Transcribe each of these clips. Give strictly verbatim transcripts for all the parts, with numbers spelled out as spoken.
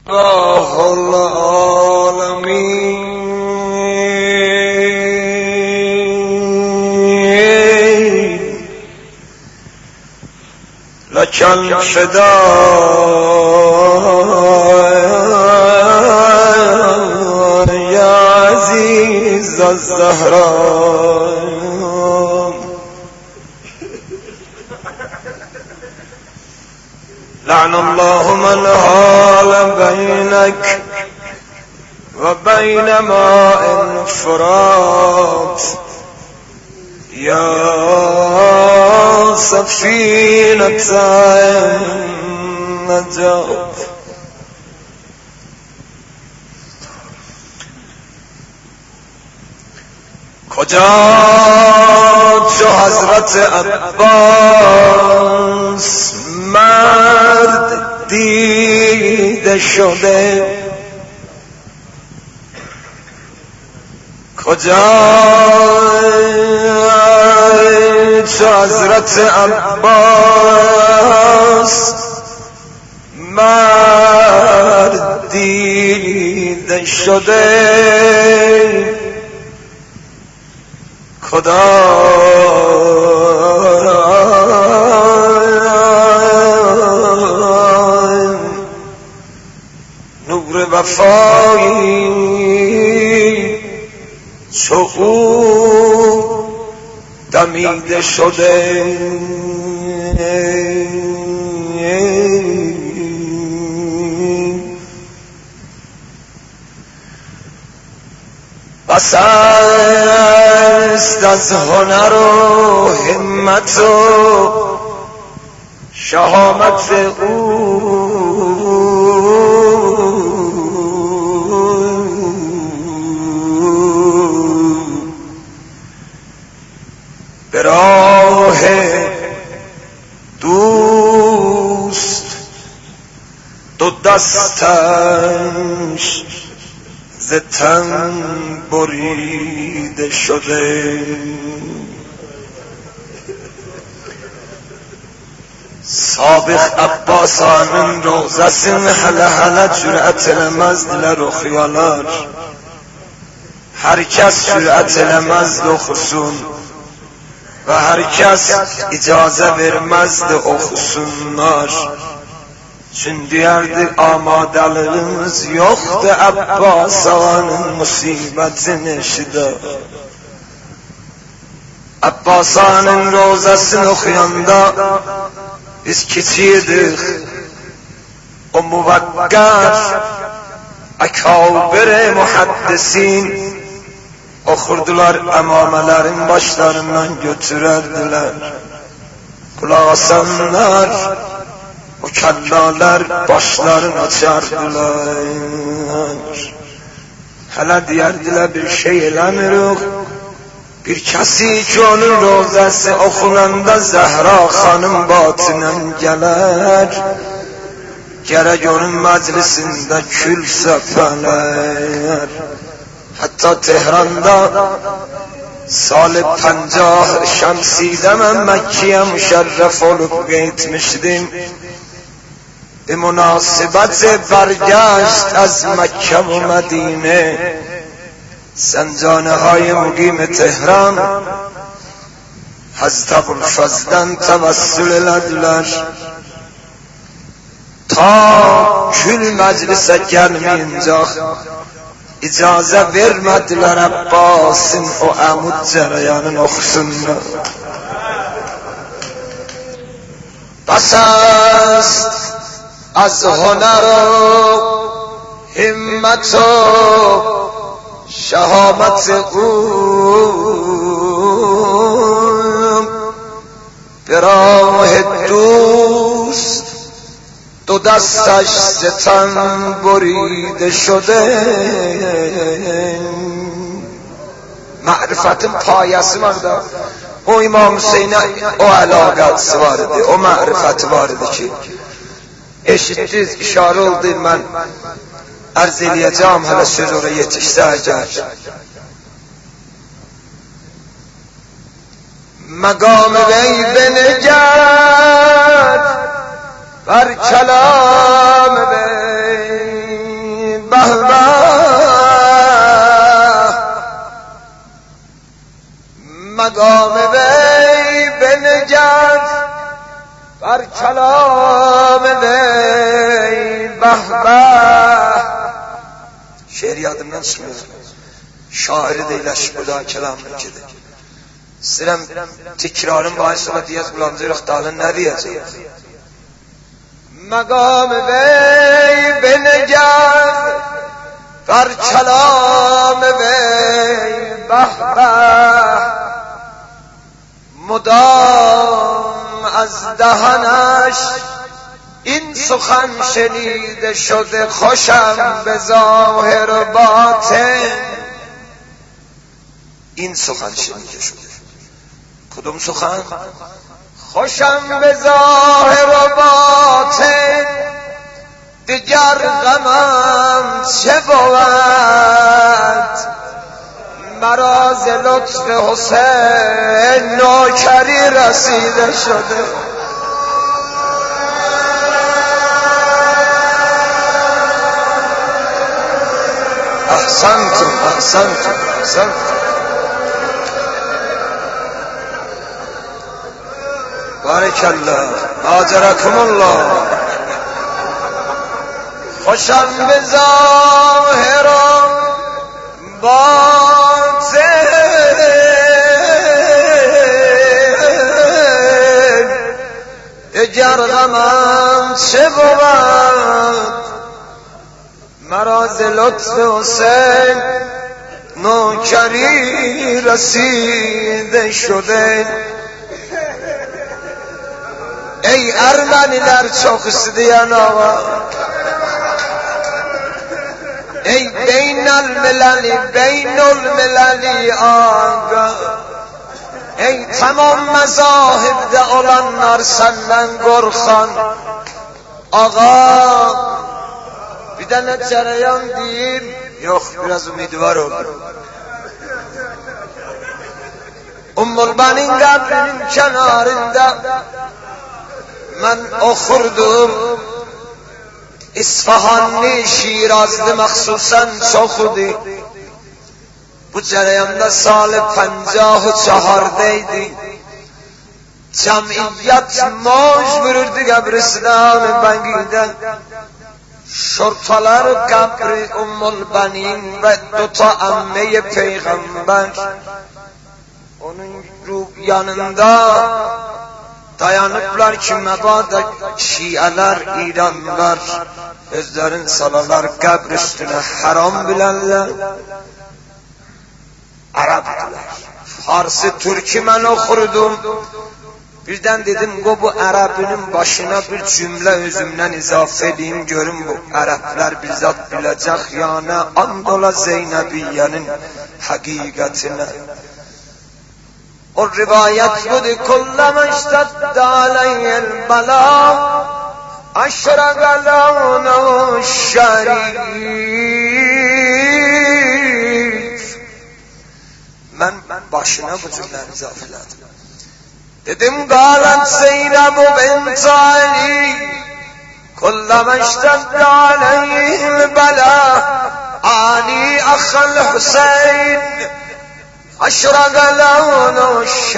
الله العالمين لك الفداء يا عزيز الزهراء لعن الله من حال بينك وبين ماء فرات يا سفينة النجاة کجا چو حضرت عباس مرد دیده شده کجا چو حضرت عباس مرد دیده شده خدا نور وفایی چو او دمیده شده بس است از هنر و همت و شهامت او به راه دوست دو دستش ز تن بریده شده سابق عباسانın روزasın hele hele cüret elemezdiler okuyalar. Herkes cüret elemezdi okusun ve herkes icaze vermezdi okusunlar. Çün diyerdi amadalığımız yoktu Abbas ağanın musibetini eşide. Abbas ağanın rozasını okuyanda biz keçirdik. O muvakkar akabir muhaddisin okurdular, emamelerin başlarından götürerdiler. Kulak asanlar o kellalar başlarını açardılar. Hele diyerdiler bir şey elemirik. Bir kesi ki onun rozası okunanda Zehra hanım batinen gelir. Gerek onun meclisinde kül sepeler. Hatta Tehran'da Salih Pencah Şemsi'de ben Mekke'ye müşerref olup gitmiştim. به مناسبت برگشت از مکه و مدینه سنجانه های مقیم تهران حضرت ابوالفضل'dan tevessül elediler. Ta kül meclise gelmeyince icaze vermediler Abbas'ın o amud cereyanın okusunlar. Bas است از هنر و همت و شهامت او به راه دوست دو دستش ز تن بریده شده. معرفتın payesi var da o İmam Hüseyin'e o alakası vardı, o marifeti vardı ki eşittiz, işare oldu. Ben arz edeceğim hele söz oraya yetişse eğer. مقام وی بنگر بر کلام وی بر کلام وی به به. شعر yadımdan çıkmıyor. Şairi deyləş bu kelam ülkede. Sirem tekrarın bahis ola diyez bulamcı rıhtalın ne diyecek? Meqam vey benegar ber kelam vey bah bah. مدام از دهنش این سخن شنیده شده خوشم به ظاهر باطن. این سخن شنیده شده کدوم سخن؟ خوشم به ظاهر و باطن. دیگر غمم چه بود مرا ز لطف حسین نوکری رسیده شده. احسنتم احسنتم احسنتم. بارک الله آجرکم الله. خوشم به ظاهر و باطن دیگر غمم چه بود مرا ز لطف حسین نوکری رسیده شده. ای ارمنی در چاخستیان آقا، ای بین المللی بین المللی آقا، ای تمام مذاهب ده olanlar senden korkan ağa. Bir tane cereyan diyeyim. Yok, biraz umidvar olur. Ummulban'ın kabrinin kenarında ben okurdum. İsfahanlı, Şirazlı məxsusən çoxudur. Bu cereyanda salı pəncahı çahardaydı. Cəmiyyət moj vururdu qəbristan-ı bəngildən. Şortalar qəbri Ummulban'ın və dota əmməyi Peyğəmbər. Onun yanında dayanıblar ki məbada şiələr, İranlar özlərin salalar qəbr üstünə haram bilərlər. Ərəbdilər. Farsı, Türkü mən oxurdum. Birdən dedim, bu ərəbinin başına bir cümlə özümdən izafə edeyim, görüm bu ərəblər bizzat biləcək, yəni and ola Zeynəbiyyənin həqiqətinə. O rivayət budur, kullama iştəddə aleyhil bəla aşraqə ləunu şərif. Mən başına bu cümləni izafə elədim. Dedim, qalət Zeynəb bint Ali kullama iştəddə aleyhil bəla Ali əxəl Hüseyin aşraqə ləunu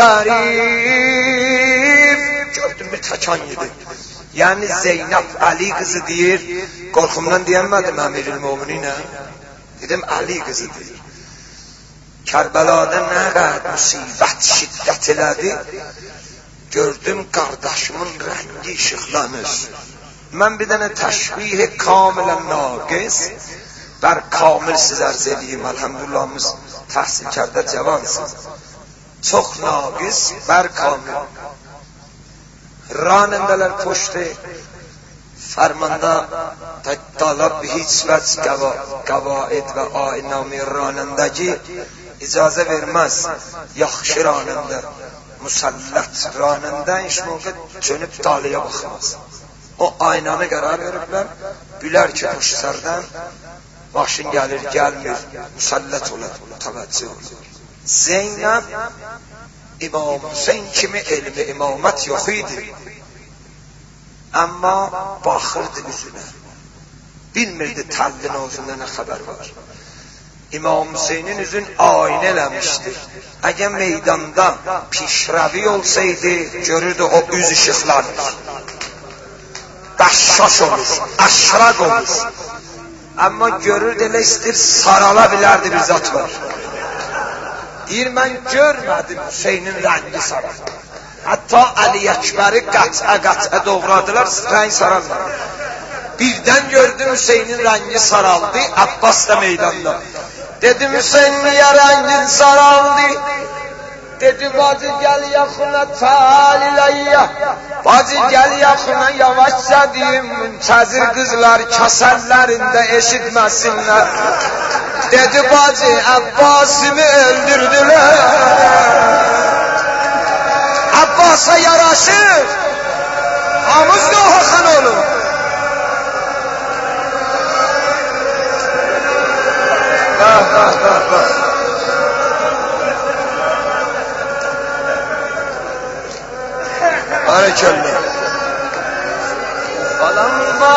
şərif. Gördüm, bir təkan yedi. Yani Zeynep Ali kızı deyir. Korkumdan diyemedim Emirül Mu'minine. Dedim Ali kızı deyir. Kerbela'da ne kadar musibet şiddet elədi. Gördüm kardeşimin rengi ışıklanır. Ben bir tane təşbih kamilen naqis bər kamil siz arz edeyim. Elhamdülillahımız tahsil kerdə cavansınız. Çox naqis bər kamil. راننده‌lar پشت فرمانده طلب به هیچ وجه قواعد و آیین‌نامه رانندگی اجازه vermez. Yaxşı راننده مسلط راننده hiç موقع çönüb taliyə baxmaz. O aynanı qərar veriblər. Bilər ki, puşsardan başın gəlir, gəlmir, musallət olur, təvəccüh olur. Zeynəb İmam Hüseyin kimi elmi imamət yox idi. Amma baxırdı üzünə. Bilmirdi təllin özündə nə xəbər var. İmam Hüseyinin üzün aynə eləmişdi. Əgər meydanda pişrəvi olsaydı, görürdü o üz işıqlanır. daşşaş olur, aşraq olur. Amma görürdü elə istir sarala bilərdi bir zat var. Deyir, mən görmədim Hüseynin rəngi saraldı. Hətta Əli Əkbəri qətə qətə doğradılar, rəng saraldı. Birdən gördüm Hüseynin rəngi saraldı, Abbas da meydanda. Dedim, Hüseyin niyə rəngin saraldı? Dedi, bacı gəl yaxına taliləyyə. Bacı gəl yaxına yavaşca deyim, müntəzir qızlar kəsərlərində eşitməsinlər. Dedi, bacı Abbasımı öldürdülər. Abbas'a yaraşır, hamız da Hakan olur. Bak, bak, bak, bak. Hareketli. Falamma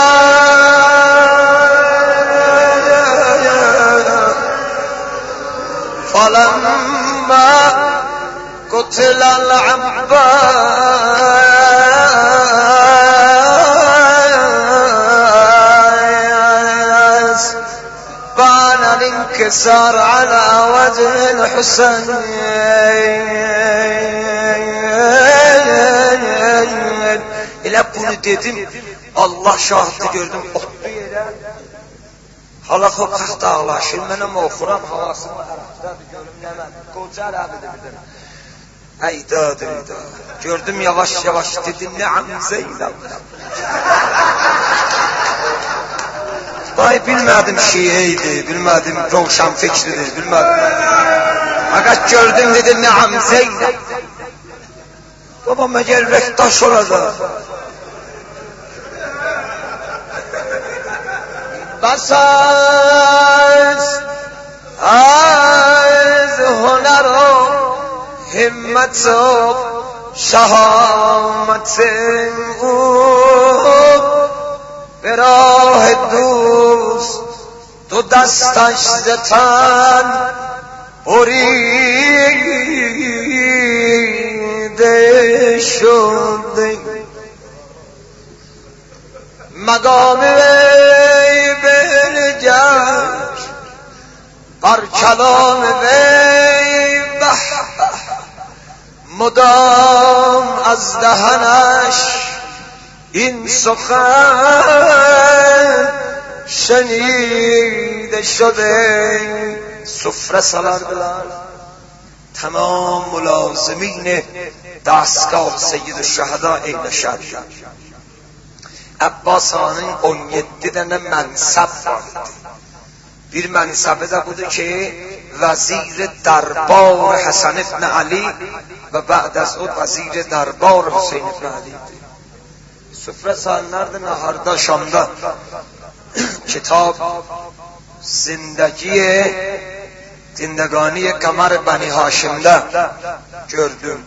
Falamma Kutilal Abbas Bana l'inkisar ala vecihil Hüseyin. Elə bunu dedim, Allah şahidi gördüm, otdu yerə. Halaq o qax dağlaşır, mənəm oxuram, havasını ərəbdədir, görüm nəmədir, qoca ərəbidir bir dənə. Əydadır, əydadır. Gördüm yavaş yavaş, dedim, nəəm Zeynəb. Day bilmədim şiiyeydi, bilmədim roşan fikridir, bilmədim. Fakat gördüm, dedim, nəəm Zeynəb. Baba məgər rəktaş olacaq. بس از از هنر و همت و شهامت او به راه دوست دو دستش ز تن بریده شده مقام وی بلجش بر کلام وی به مدام از دهنش این سخن شنیده شده. سفره سالاردlar تمام ملازمین دستگاه سید الشهدا eyləşər. Abbas Ağanın on yeddi dənə mənsəb vardı. Bir mənsəbi də budur ki, vəzir darbar Həsən ibn Ali və bə'd az o vəzir darbar Hüseyin ibn Ali idi. Süfrə salanlardı naharda, şamda. Kitab Zindagi Zindagani Qamar Bəni Haşim'də gördüm.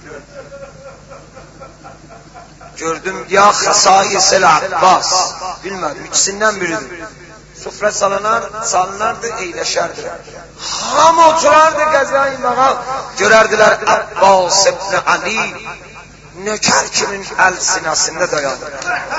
Gördüm ya Xəsais-el Abbas, bilmədim, ikisindən biridir. Süfrə salanar, salınardı, eyləşərdilər. Hamı oturardı qəzaya imağa, görərdilər Abbas ibn Ali nökər kimin əl sinəsində dayanır.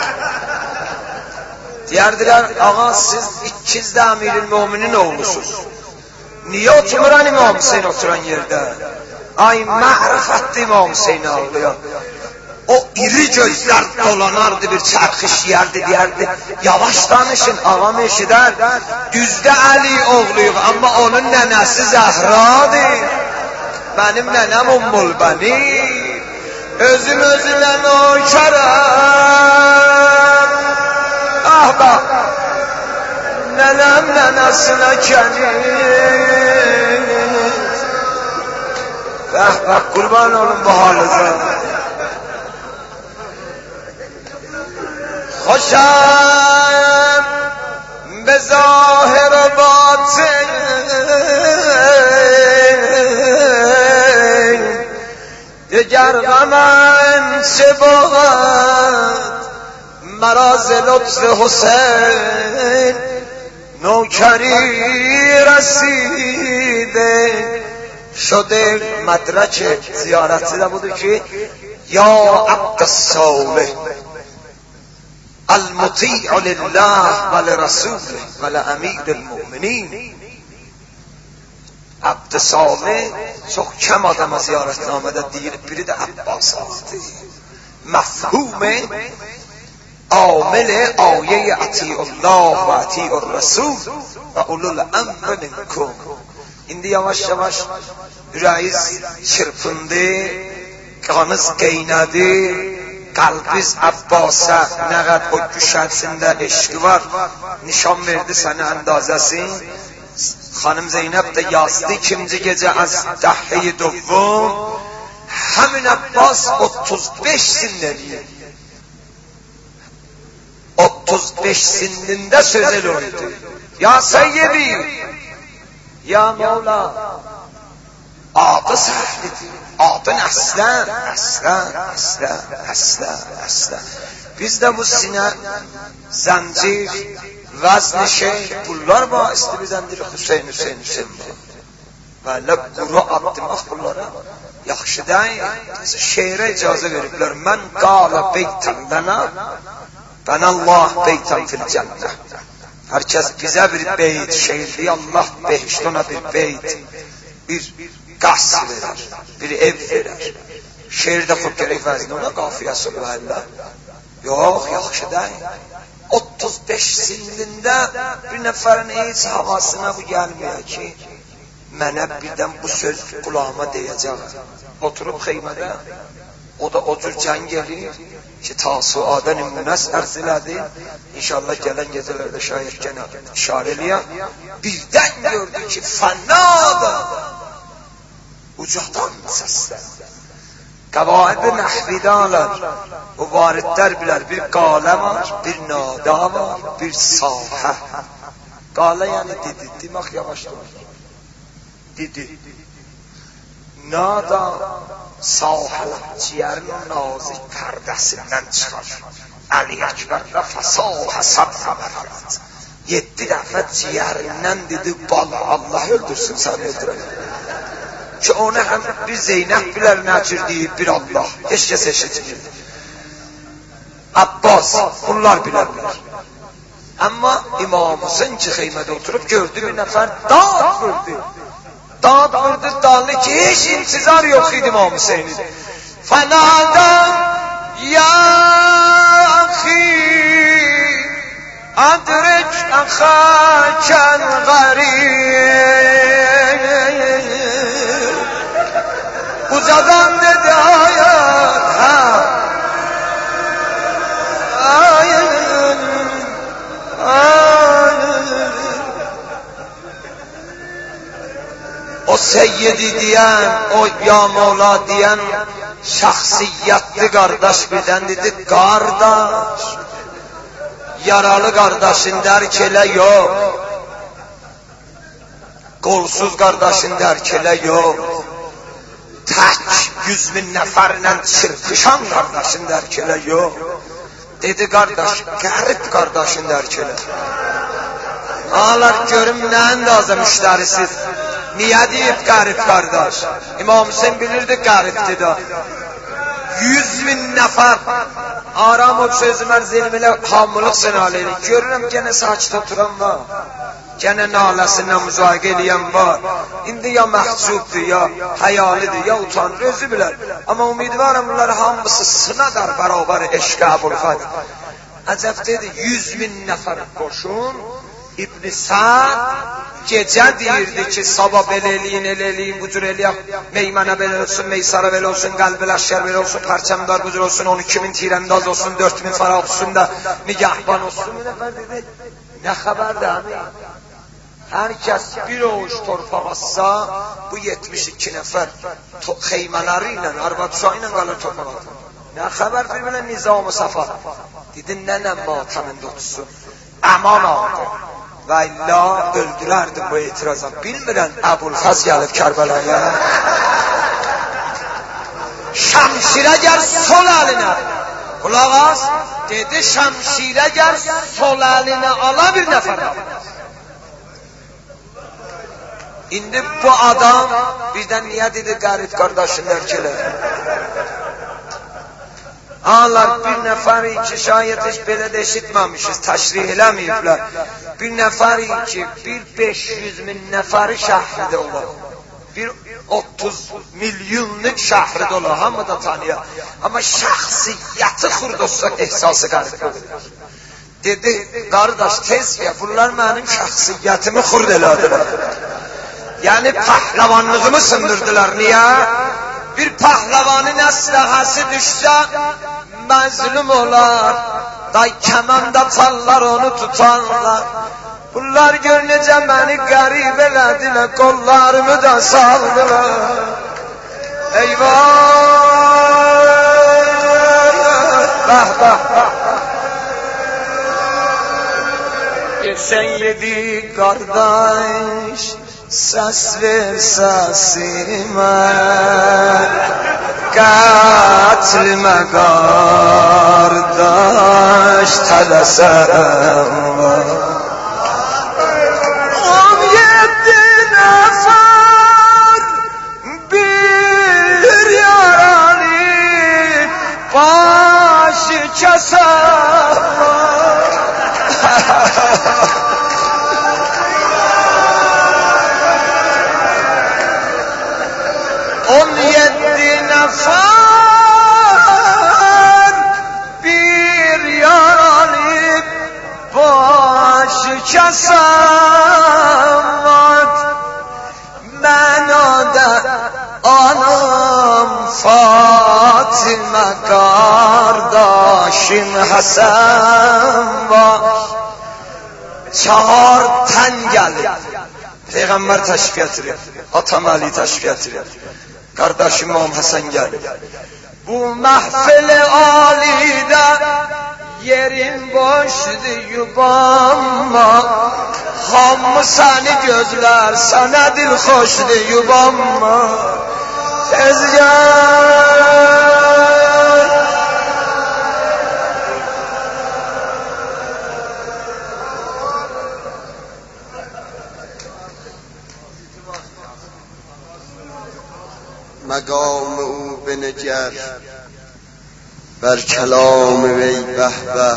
Deyərdilər, ağa siz ikiz də Əmirül-Müminin oğlusunuz. Niyə oturmuran İmam Hüseyin oturan yerdə? Ay mərifətli İmam Hüseyin ağlayan. O iri gözlər dolanardı, bir çərxiş yerdi, deyərdi, yavaş danışın, ağam eşidər, düzdə Əli oğluyuq, amma onun nənəsi Zəhradır, mənim nənəm Ummul Bəni, özüm özümlə nökərəm, ah bax, nənəm nənəsinə kənir, bəh bəh, qurban olun bu halınıza. خوشم به ظاهر و باطن دگر غمم چه بود مرا ز لطف حسین نوکری رسیده شده. مدرک زیارتی دا بوده که یا عبد الصالح المطیع لله و لرسوله و لامیر المؤمنین. عبد صالح çok kəm adama ziyarətnamədə deyir, biri də Abbas ağadır. Mafhum عامل آیه اطیع الله و اطیع الرسول و اولو الامر منکم. İndi yavaş yavaş ürəyiz çırpındı, qanız qeynadı, qalbiz Abbasa nə qəd o düşərsində eşqi var, nişan verdi sənə əndazəsin. Xanım Zeynəb də yazdı ikinci gecə az dəhri dovvum, həmin Abbas otuz beş sinirliydi. otuz beş sininde söz eliydi. Ya Seyyidi, ya Mevla, adı sahlidir, adın Əslan, Əslan, Əslan, Əslan, Əslan. Biz de bu sine, zencir, vazn-ı şey, bunlar var, istibidendir Hüseyin, Hüseyin, Hüseyin var. Böyle quru abdimaq bunlara, yaxşı değil, şeirə icazə veriblər. Mən qala beytən lənə, ben Allah beytan fil cennet. Herkes bize bir beyt şehirli, Allah behişt ona bir beyt, bir qas verir, bir ev verir. Şehirde çok gerek verin ona, qafiyası var. Yok, yaxşı değil. otuz beş sinlinde bir neferin hiç havasına bu gelmiyor ki, mənə birdən bu söz kulağıma deyəcək. Oturup xeymədə, o da o cür can gelir ki tasuada nümunəs ərz elədi. İnşallah gələn gecələrdə şayət gənə işarə eləyəm. Birdən gördü ki fənnada ucadan səslər. Qəvaid-i nəhvidalar, o varidlər bilər, bir qalə var, bir nada var, bir sahə. Qalə yəni dedi, demək yavaşdır. Dedi. Nada sahələr ciyərin nazik pərdəsindən çıxar. Əli Əkbərlə fəsahə səbhə mərhəmət. Yeddi dəfə ciyərindən dedi, bala Allah öldürsün, sən öldürəm. Ki onu həm bir Zeynəb bilər nəcür deyib, bir Allah. Heç kəs eşitmir. Abbas, bunlar bilər bilər. Amma İmam Hüseyin ki xeymədə oturub gördü bir nəfər dağ vurdu. Dağ vurdu dağlı ki hiç intizar yok idi İmam Hüseyin'in. Fenada ya ahi adrek akhaken garib. Ucadan dedi hayat ha. Hayat. Hayat. O Seyyidi diyen, o Ya Mevla diyen şahsiyetli kardeş birden dedi, kardeş, yaralı kardeşin derkele yok, kolsuz kardeşin derkele yok, tek yüz bin neferle çırpışan kardeşin derkele yok. Dedi kardeş, garip kardeşin derkele. Ağlar görüm ne endazı müşterisiz. Niye deyip garip kardeş? İmam Hüseyin bilirdi garipti da. Yüz bin nefer aram o sözümer zilmiyle hamılık senaleydi. Görürüm gene saçta oturan var. Gene nalesinden müzayik ediyen var. İndi ya mehcubdur ya hayalidir ya utanır özü bilir. Ama umidvarım bunlar hamısı sınadar beraber eşk-i Əbulfəd. Acep dedi yüz bin nefer koşun. İbn-i Sa'd gece deyirdi ki sabah belə eləyin, elə eləyin, bu cür eləyək, meymənə belə olsun, meysara belə olsun, qəlbi ləşkər belə olsun, pərçəmdar bu cür olsun, on iki min tirəndaz olsun, dört min faraq olsun da nigahban olsun. Bir nəfər dedi, nə xəbərdir həmi? Hər kəs bir oğuş torpaq atsa, bu yetmiş iki nəfər xeymələri ilə, arvad-uşağı ilə qalır torpaq atır. Nə xəbərdir belə nizam-ı səfa? Dedi, nənəm matəmində otursun, əman aldı. Və illa öldürərdi bu etiraza. Bilmirən Əbulfəz gəlib Kərbəlaya. Şəmşirə gəl sol əlinə. Qulaq as, dedi şəmşirə gəl sol əlinə ala bir nəfər. İndi bu adam birdən niyə dedi qərib qardaşın ərkələr? Ağlar bir neferi ki şayet hiç böyle de eşitmemişiz, teşrih eləmeyiblər. Bir neferi ki bir beş yüz min neferi şəhridə olur. Bir otuz milyonluk şəhridə olur, hamı da tanıyır. Ama şəxsiyyəti xurd olsa ehsası qarib olur. Dedi, qardaş tez ya, bunlar mənim şəxsiyyətimi xurd elədilər. Yani pəhləvanlığımı sındırdılar. Niye? Bir pəhləvanın əsləhəsi düşsə məzlum olar. Day kəmanda çallar onu tutarlar. Bunlar gör necə məni qərib elədilər, qollarımı da saldılar. Eyvah! Bəh, bəh, bəh. Sen yedi qardaş, səs ver səsimə, qətlimə qardaş, tələsəm var. On yedi nəfər bir yaralı, başı kəsər var. On yedi nefer bir yaralı, başı kesen var. Ben o da anam Fatime, kardeşim Hasan var. Çağır ten gelir. Peygamber teşrif getirir. Atam Ali teşrif getirir. Kardeşim İmam Hasan gelir. Bu mahfil alide yerin boşdu yubanma. Hamı seni gözler, sana dil hoşdu yubanma. Tez gel. مقام او بنگر بر کلام وی به به،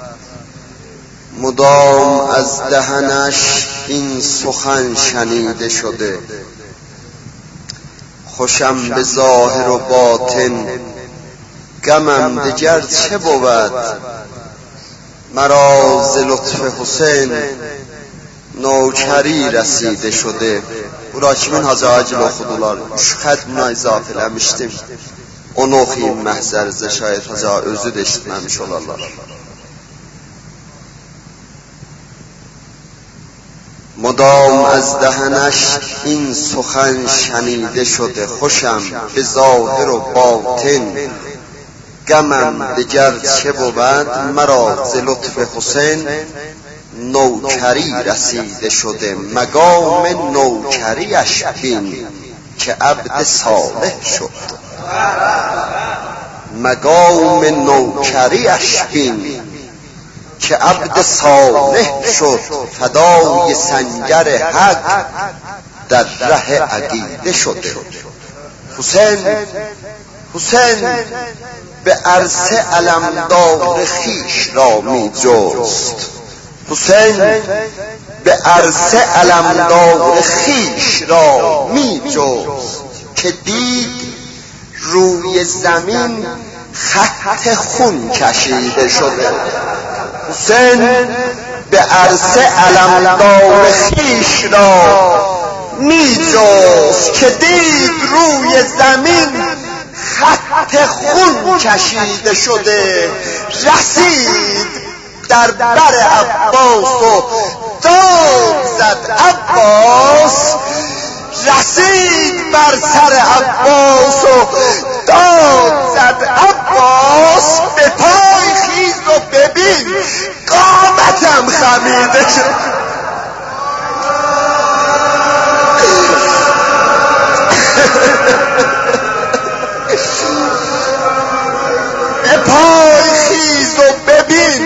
مدام از دهنش این سخن شنیده شده. خوشم به ظاهر و باطن، غمم دگر چه بود؟ مرا ز لطف حسین نوکری رسیده شده. Bura kimin Hacı Agil oxudular? Üç xət buna izafə eləmişdim. Onu oxuyayım məhzərizə, şayət Hacı özü də eşitməmiş olarlar. مدام از دهنش این سخن شنیده شده. خوشم به ظاهر و باطن، غمم دگر چه بود؟ مرا ز لطف حسین نوکری رسیده شده. مقام نوکریش بین که عبد صالح شد. مقام نوکریش بین که عبد صالح شد. فدای سنگر حق در ره عقیده شده. حسین حسین به عرصه علمدار خویش را می جست. حسین به عرصه علمدار خویش را می جست که دید روی زمین خط خون کشیده شده. حسین به عرصه علمدار خویش را می جست که دید روی زمین خط خون کشیده شده. رسید در بر عباس و داد زد عباس. رسید بر سر عباس و داد زد عباس. به پای خیز و ببین قامتم خمیده شد. به پای خیز و ببین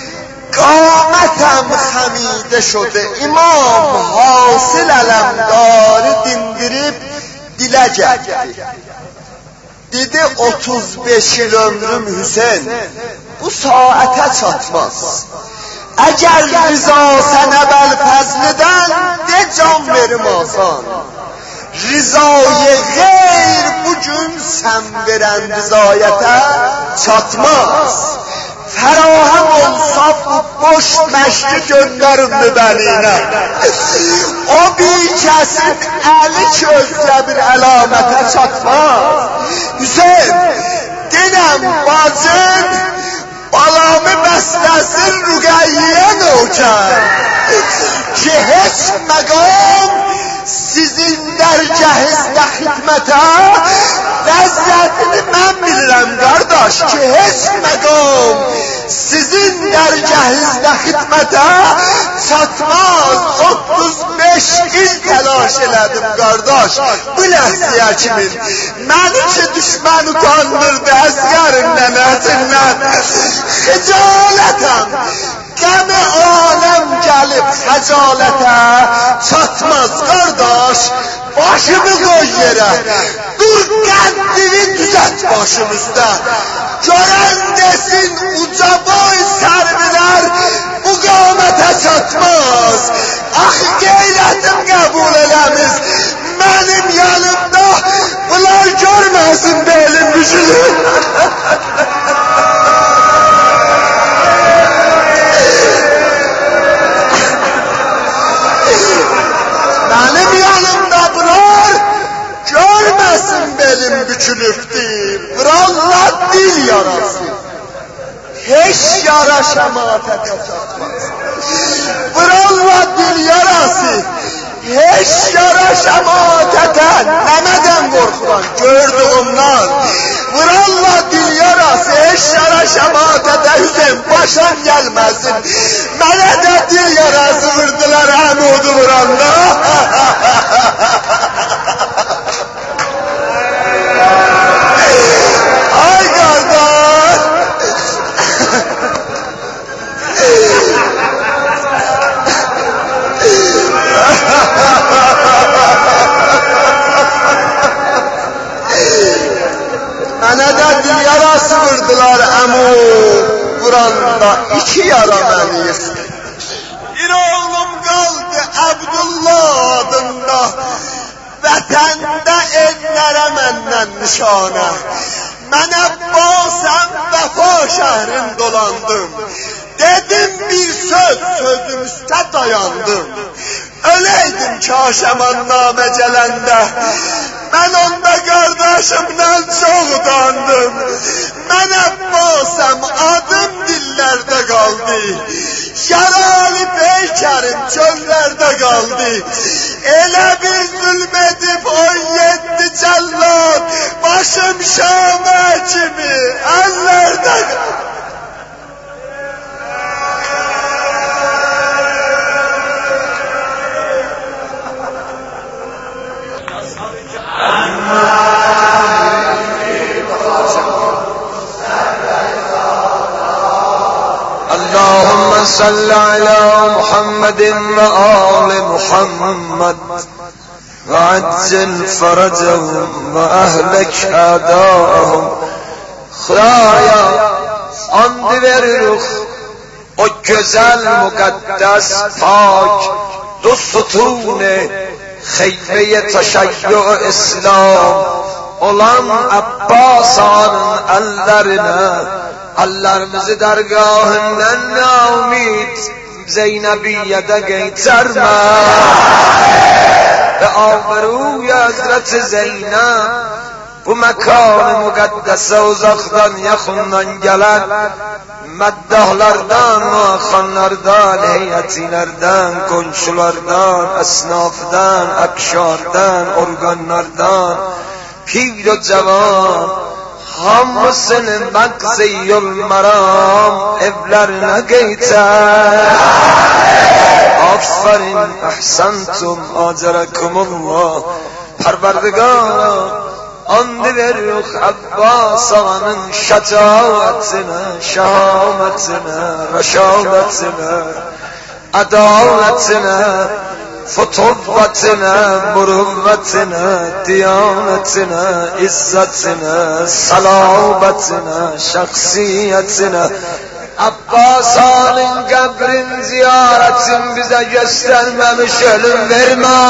قامتم خمیده شده. İmam Hasil Alemdar dindirib dilə gəldi. Dedi otuz beş yıl ömrüm Hüseyin bu saate çatmaz. Eğer rıza sen evvel fazliden de can verim asan. Rızayı geyr bugün sen veren rızayete çatmaz. Ferahem olsa bu boş meşri gönderin benine. O bir kesin eli közle bir alamete çatmaz. Hüseyin, dinem bacın, balamı beslesin Rüqeyye nöker. Ki hiç məqam sizin dərgəhizdə xidmətə ləzzətini mən bilirəm qardaş ki heç məqam sizin dərgəhizdə xidmətə çatmaz. otuz beş il təlaş elədim qardaş bu ləhziyə kimin məni ki düşmən utandırdı əsgərin nənəsindən xicalətəm Qəmi aləm gəlib xəcalətə çatmaz qardaş başımı qoy yerə dur qəddini düzət başımızda görən desin uca boy sərvilər bu qamətə çatmaz axı qeyrətim qəbul eləmiz mənim yanımda bunlar görməsin belim gücünü Benim yanımda bunlar görmesin belim bükülüptü. Vırallah dil yarası. Hiç yara şematete çatmaz. Vırallah dil yarası. Hiç yara şematete nemeden korkulan gördüğümden. Vırallah dil yarası. Hiç yara şematete Hüseyin başan gelmesin. Mene de dil yarası vurdular Hamudu vuranda. Ay kardeş. Mene de dil yarası vurdular Hamudu vuranda. İki yara beni yesin. Bir oğlum kaldı Abdullah adında. Vətəndə ellərə məndən nişanə. Mən Abbasəm Vəfa şəhrin dolandım. Dedim bir söz, sözüm üstə dayandım. Öləydim kaşəman namə gələndə. Mən onda qardaşımdan çox utandım. Mən Abbasəm adım dillərdə qaldı. Yarali Peykerim çöllerde kaldı. Elə bir zulmedip on yedi cellat başım Şam'a kimi ellerde kaldı. اللهم صل على محمد وآل محمد وعجل فرجهم وأهلك أعداءهم خدایا اندی veriruk o güzel mukaddes pak dو ستون خیمه تشیع اسلام olan Abbas Ağa'nın ellerine ellerimizi dergahından naumid Zeynepiyye'de geçerme ve ağırıya Hazreti Zeynep bu mekan-ı mukaddese uzaktan yakından gelen meddahlardan, muakhanlardan, heyetilerden, komşulardan, esnafdan, akşardan, organlardan pir و cavan hamısını makziyul maram evlerine geçer. Aferin, ahsantum, acerakumullah. Perverdigara andı veruk Abbas Ağa'nın şecaatine, şehametine, reşametine, adaletine, فتوبتنا مروتنا دیانتنا عزتنا صلابتنا şahsiyetine Abbas Ağa'nın kabrin ziyaretin bize göstermemiş ölüm verme.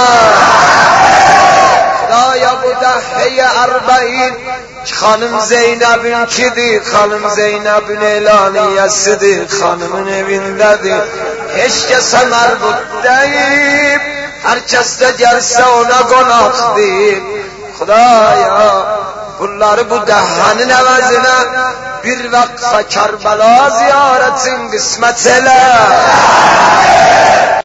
Daya bu da heye arba'in Hanım Zeynep'inkidir, Hanım Zeynep'in elaniyesidir, hanımın evindedir. Hiç kese merbut değil, herkes de gelse ona konak değil. Xudaya bunları bu dehanın əvəzinə bir vakfa Kerbela ziyaretin kısmet ele.